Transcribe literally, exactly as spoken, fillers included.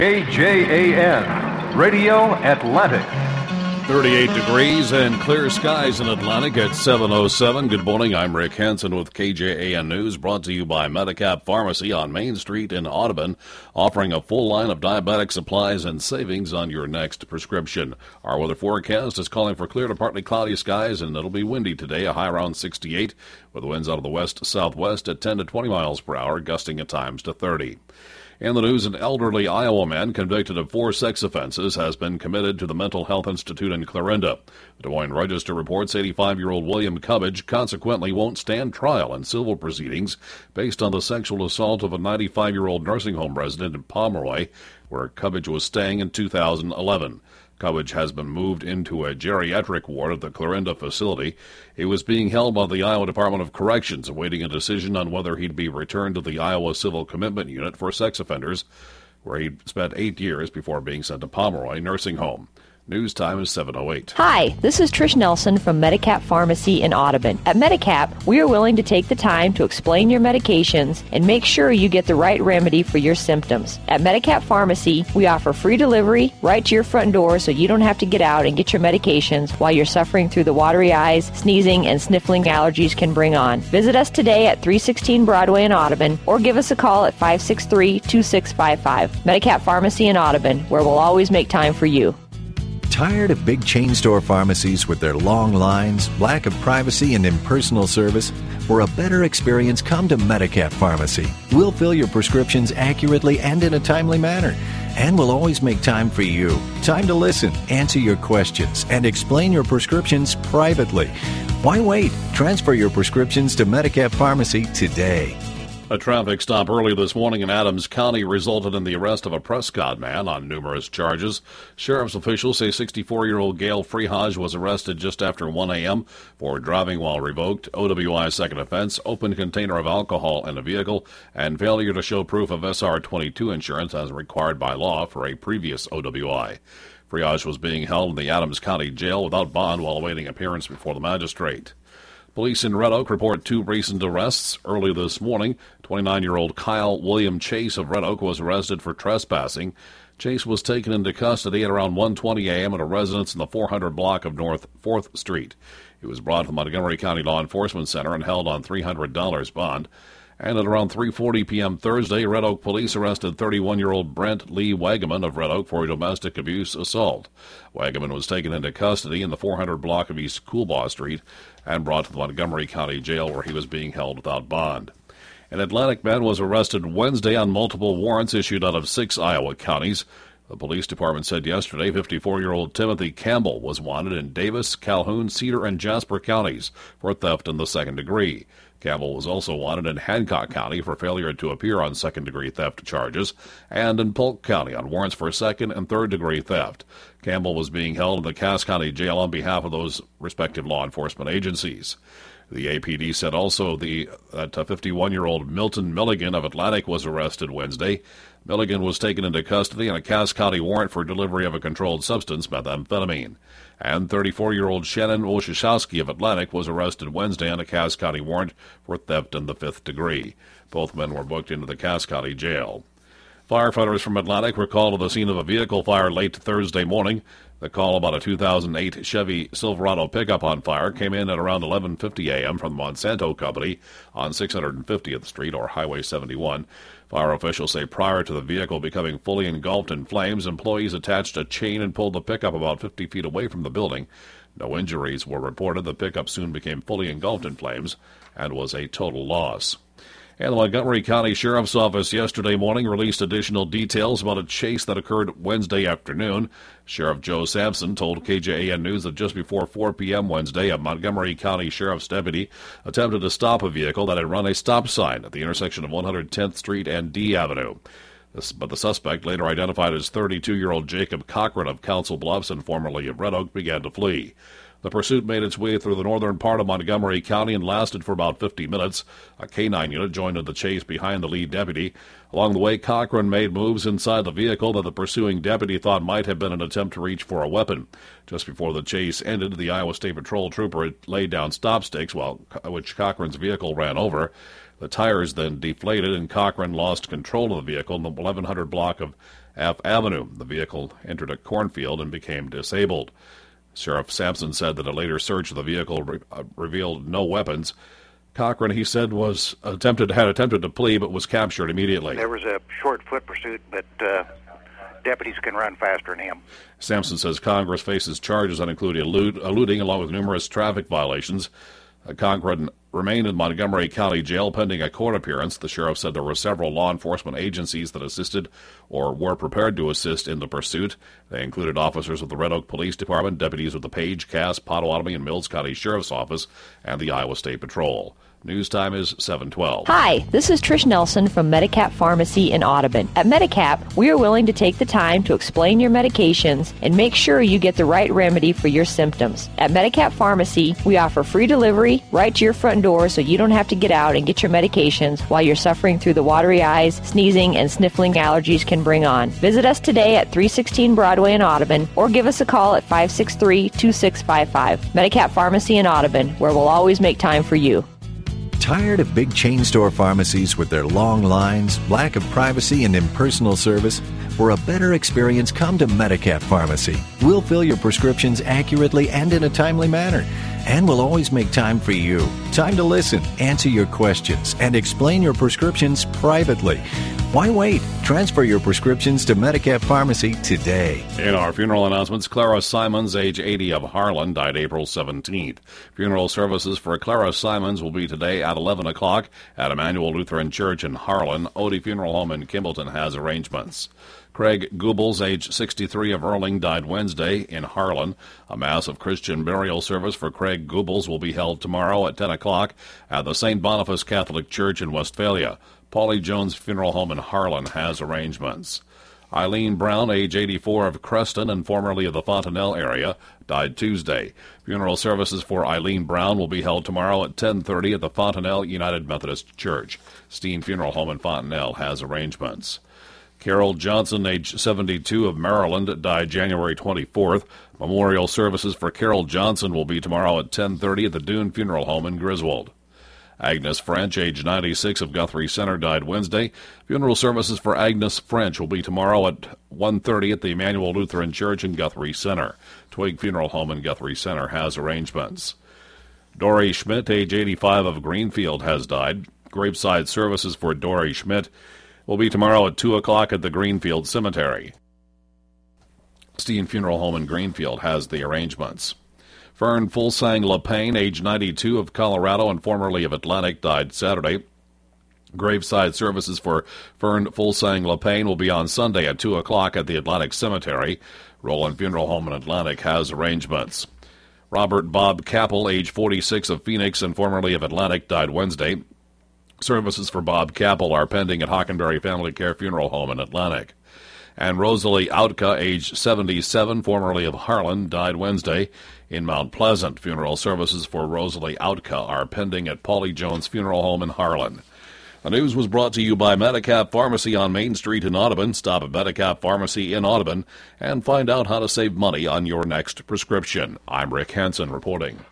K J A N, Radio Atlantic. thirty-eight degrees and clear skies in Atlantic at seven oh seven. Good morning, I'm Rick Hansen with K J A N News, brought to you by Medicap Pharmacy on Main Street in Audubon, offering a full line of diabetic supplies and savings on your next prescription. Our weather forecast is calling for clear to partly cloudy skies, and it'll be windy today, a high around sixty-eight, with winds out of the west-southwest at ten to twenty miles per hour, gusting at times to thirty. In the news, an elderly Iowa man convicted of four sex offenses has been committed to the Mental Health Institute in Clarinda. The Des Moines Register reports eighty-five-year-old William Cubbage consequently won't stand trial in civil proceedings based on the sexual assault of a ninety-five-year-old nursing home resident in Pomeroy, where Cubbage was staying in two thousand eleven. Cubbage has been moved into a geriatric ward at the Clarinda facility. He was being held by the Iowa Department of Corrections, awaiting a decision on whether he'd be returned to the Iowa Civil Commitment Unit for sex offenders, where he'd spent eight years before being sent to Pomeroy Nursing Home. News time is seven oh eight. Hi, this is Trish Nelson from Medicap Pharmacy in Audubon. At Medicap, we are willing to take the time to explain your medications and make sure you get the right remedy for your symptoms. At Medicap Pharmacy, we offer free delivery right to your front door so you don't have to get out and get your medications while you're suffering through the watery eyes, sneezing, and sniffling allergies can bring on. Visit us today at three sixteen Broadway in Audubon or give us a call at five six three, two six five five. Medicap Pharmacy in Audubon, where we'll always make time for you. Tired of big chain store pharmacies with their long lines, lack of privacy, and impersonal service? For a better experience, come to Medicap Pharmacy. We'll fill your prescriptions accurately and in a timely manner. And we'll always make time for you. Time to listen, answer your questions, and explain your prescriptions privately. Why wait? Transfer your prescriptions to Medicap Pharmacy today. A traffic stop early this morning in Adams County resulted in the arrest of a Prescott man on numerous charges. Sheriff's officials say sixty-four-year-old Gail Freehage was arrested just after one a.m. for driving while revoked, O W I second offense, open container of alcohol in a vehicle, and failure to show proof of S R twenty-two insurance as required by law for a previous O W I. Freehage was being held in the Adams County Jail without bond while awaiting appearance before the magistrate. Police in Red Oak report two recent arrests. Early this morning, twenty-nine-year-old Kyle William Chase of Red Oak was arrested for trespassing. Chase was taken into custody at around one twenty a.m. at a residence in the four hundred block of North fourth Street. He was brought to the Montgomery County Law Enforcement Center and held on three hundred dollars bond. And at around three forty p.m. Thursday, Red Oak police arrested thirty-one-year-old Brent Lee Wagaman of Red Oak for a domestic abuse assault. Wagaman was taken into custody in the four hundred block of East Coolbaugh Street and brought to the Montgomery County Jail, where he was being held without bond. An Atlantic man was arrested Wednesday on multiple warrants issued out of six Iowa counties. The police department said yesterday fifty-four-year-old Timothy Campbell was wanted in Davis, Calhoun, Cedar, and Jasper counties for theft in the second degree. Campbell was also wanted in Hancock County for failure to appear on second-degree theft charges and in Polk County on warrants for second- and third-degree theft. Campbell was being held in the Cass County Jail on behalf of those respective law enforcement agencies. The A P D said also the, that fifty-one-year-old Milton Milligan of Atlantic was arrested Wednesday. Milligan was taken into custody on a Cass County warrant for delivery of a controlled substance, methamphetamine. And thirty-four-year-old Shannon Oshishowski of Atlantic was arrested Wednesday on a Cass County warrant for theft in the fifth degree. Both men were booked into the Cass County Jail. Firefighters from Atlantic were called to the scene of a vehicle fire late Thursday morning. The call about a two thousand eight Chevy Silverado pickup on fire came in at around eleven fifty a.m. from the Monsanto Company on six hundred fiftieth Street or Highway seventy-one. Fire officials say prior to the vehicle becoming fully engulfed in flames, employees attached a chain and pulled the pickup about fifty feet away from the building. No injuries were reported. The pickup soon became fully engulfed in flames and was a total loss. And the Montgomery County Sheriff's Office yesterday morning released additional details about a chase that occurred Wednesday afternoon. Sheriff Joe Sampson told K J A N News that just before four p.m. Wednesday, a Montgomery County Sheriff's deputy attempted to stop a vehicle that had run a stop sign at the intersection of one hundred tenth Street and D Avenue. This, but the suspect, later identified as thirty-two-year-old Jacob Cochran of Council Bluffs and formerly of Red Oak, began to flee. The pursuit made its way through the northern part of Montgomery County and lasted for about fifty minutes. A K nine unit joined in the chase behind the lead deputy. Along the way, Cochran made moves inside the vehicle that the pursuing deputy thought might have been an attempt to reach for a weapon. Just before the chase ended, the Iowa State Patrol trooper laid down stop sticks, while which Cochran's vehicle ran over. The tires then deflated, and Cochran lost control of the vehicle in the eleven hundred block of F Avenue. The vehicle entered a cornfield and became disabled. Sheriff Sampson said that a later search of the vehicle re- uh, revealed no weapons. Cochran, he said, was attempted had attempted to flee but was captured immediately. There was a short foot pursuit, but uh, deputies can run faster than him. Sampson says Congress faces charges that include elude, eluding along with numerous traffic violations. Uh, Cochran remained in Montgomery County Jail pending a court appearance. The sheriff said there were several law enforcement agencies that assisted or were prepared to assist in the pursuit. They included officers of the Red Oak Police Department, deputies of the Page, Cass, Pottawatomie, and Mills County Sheriff's Office, and the Iowa State Patrol. News time is seven twelve. Hi, this is Trish Nelson from Medicap Pharmacy in Audubon. At Medicap, we are willing to take the time to explain your medications and make sure you get the right remedy for your symptoms. At Medicap Pharmacy, we offer free delivery right to your front door so you don't have to get out and get your medications while you're suffering through the watery eyes, sneezing, and sniffling allergies can bring on. Visit us today at three sixteen Broadway in Audubon or give us a call at five six three, two six five five. Medicap Pharmacy in Audubon, where we'll always make time for you. Tired of big chain store pharmacies with their long lines, lack of privacy, and impersonal service? For a better experience, come to Medicap Pharmacy. We'll fill your prescriptions accurately and in a timely manner. And we'll always make time for you. Time to listen, answer your questions, and explain your prescriptions privately. Why wait? Transfer your prescriptions to Medicap Pharmacy today. In our funeral announcements, Clara Simons, age eighty, of Harlan, died April seventeenth. Funeral services for Clara Simons will be today at eleven o'clock at Emmanuel Lutheran Church in Harlan. Odie Funeral Home in Kimballton has arrangements. Craig Goebbels, age sixty-three, of Erling, died Wednesday in Harlan. A mass of Christian burial service for Craig Goebbels will be held tomorrow at ten o'clock at the Saint Boniface Catholic Church in Westphalia. Paulie Jones Funeral Home in Harlan has arrangements. Eileen Brown, age eighty-four, of Creston and formerly of the Fontanelle area, died Tuesday. Funeral services for Eileen Brown will be held tomorrow at ten thirty at the Fontanelle United Methodist Church. Steen Funeral Home in Fontanelle has arrangements. Carol Johnson, age seventy-two, of Maryland, died January twenty-fourth. Memorial services for Carol Johnson will be tomorrow at ten thirty at the Dune Funeral Home in Griswold. Agnes French, age ninety-six, of Guthrie Center, died Wednesday. Funeral services for Agnes French will be tomorrow at one thirty at the Emmanuel Lutheran Church in Guthrie Center. Twig Funeral Home in Guthrie Center has arrangements. Dory Schmidt, age eighty-five, of Greenfield, has died. Graveside services for Dory Schmidt will be tomorrow at two o'clock at the Greenfield Cemetery. Steen Funeral Home in Greenfield has the arrangements. Fern Fulsang LePain, age ninety-two, of Colorado and formerly of Atlantic, died Saturday. Graveside services for Fern Fulsang LePain will be on Sunday at two o'clock at the Atlantic Cemetery. Roland Funeral Home in Atlantic has arrangements. Robert Bob Capel, age forty-six, of Phoenix and formerly of Atlantic, died Wednesday. Services for Bob Capel are pending at Hockenberry Family Care Funeral Home in Atlantic. And Rosalie Autka, age seventy-seven, formerly of Harlan, died Wednesday in Mount Pleasant. Funeral services for Rosalie Autka are pending at Paulie Jones Funeral Home in Harlan. The news was brought to you by Medicap Pharmacy on Main Street in Audubon. Stop at Medicap Pharmacy in Audubon and find out how to save money on your next prescription. I'm Rick Hansen reporting.